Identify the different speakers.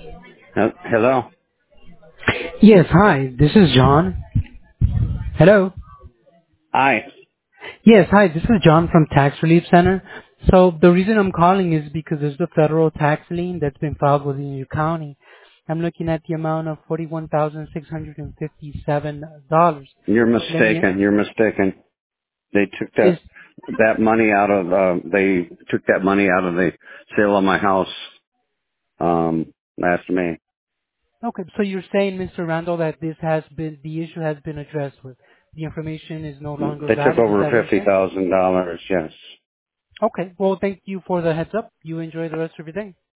Speaker 1: Hello?
Speaker 2: Yes, hi, this is John. Hello.
Speaker 1: Hi.
Speaker 2: Yes, hi, this is John from Tax Relief Center. So the reason I'm calling is because there's the federal tax lien that's been filed within your county. I'm looking at the amount of $41,657.
Speaker 1: You're
Speaker 2: Let me,
Speaker 1: mistaken. You're mistaken. They took
Speaker 2: is,
Speaker 1: that money out of they took that money out of the sale of my house last May.
Speaker 2: okay, so you're saying, Mr. Randall, that the issue has been addressed with. The information is no longer
Speaker 1: They took
Speaker 2: valid, is
Speaker 1: over
Speaker 2: that what you're saying?
Speaker 1: $50,000, yes.
Speaker 2: Okay, well thank you for the heads up. You enjoy the rest of your day.